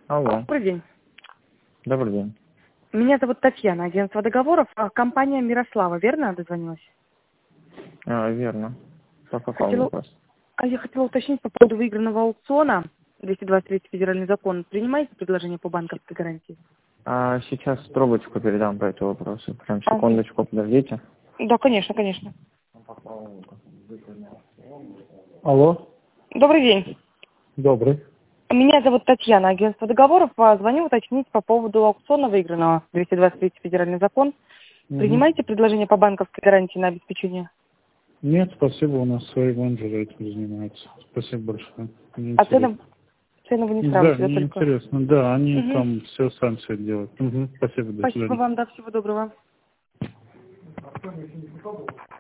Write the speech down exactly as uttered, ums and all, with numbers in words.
Алло, Добрый день. добрый день. Меня зовут Татьяна, агентство договоров, а компания Мирослава, верно дозвонилась? А, верно. По какому Хотела, вопросу? а я хотела уточнить по поводу выигранного аукциона. двести двадцать третий федеральный закон. Принимаете предложение по банковской гарантии? А сейчас трубочку передам по этому вопросу. Прям А, секундочку, подождите. да, конечно, конечно. Алло, Добрый день. добрый. Меня зовут Татьяна, агентство договоров. А Звоню уточнить по поводу аукциона выигранного. двести двадцать третий федеральный закон. Мгм. Принимаете предложение по банковской гарантии на обеспечение? Нет, спасибо, у нас свои менеджеры этим занимаются. Спасибо большое. Не А интересно. цену, цену вы не Да, сравните, да, не только? интересно. Да, они Мгм. там все сами все делают. Мгм. Спасибо, до Спасибо свидания. вам, да, всего доброго.